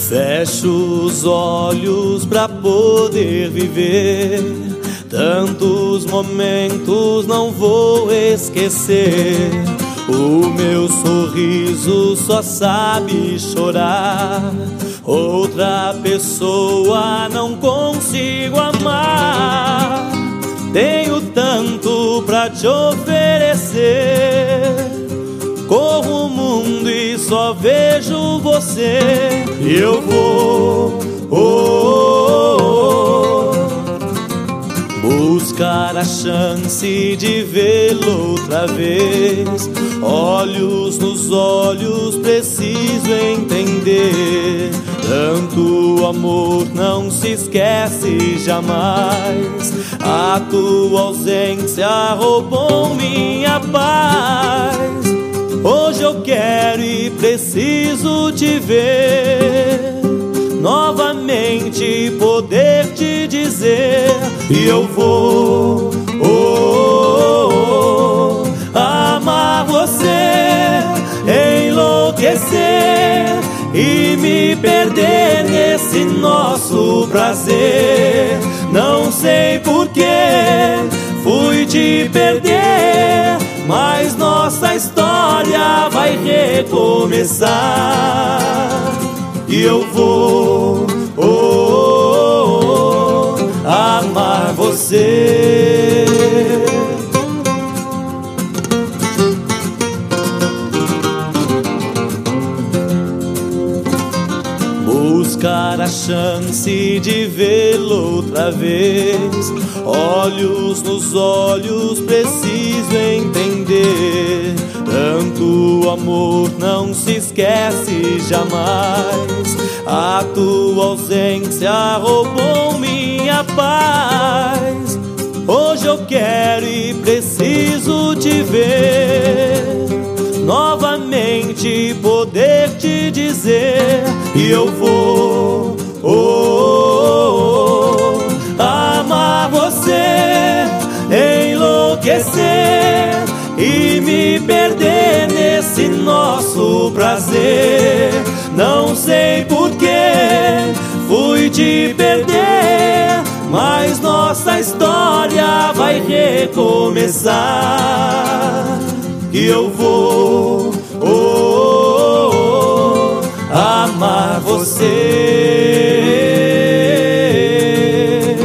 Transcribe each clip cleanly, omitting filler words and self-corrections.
Fecho os olhos pra poder viver tantos momentos, não vou esquecer. O meu sorriso só sabe chorar, outra pessoa não consigo amar. Tenho tanto pra te oferecer, corro o mundo e só vejo você. E eu vou buscar a chance de vê-lo outra vez. Olhos nos olhos, preciso entender. Tanto amor não se esquece jamais. A tua ausência roubou minha paz. Hoje eu quero e preciso te ver novamente, poder te dizer. E eu vou amar você, enlouquecer e me perder nesse nosso prazer. Não sei porquê fui te perder, mas nossa história vai recomeçar. E eu vou amar você. Buscar a chance de vê-lo outra vez. Olhos nos olhos, preciso entender. Tanto amor não se esquece jamais. A tua ausência roubou minha paz. Hoje eu quero e preciso te ver novamente, poder te dizer. E eu vou amar você, enlouquecer e me perder nesse nosso prazer. Não sei porquê fui te perder, mas nossa história vai recomeçar. E eu vou amar você.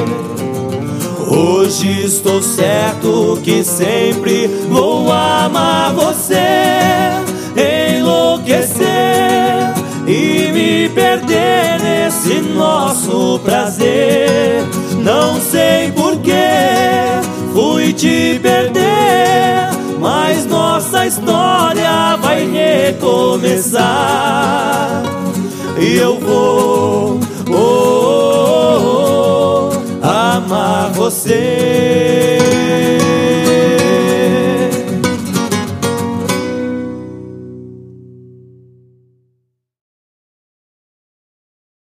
Hoje estou certo que sempre vou amar você, enlouquecer e me perder nesse nosso prazer. Não sei porquê fui te perder, mas nossa história vai recomeçar. E eu vou amar você.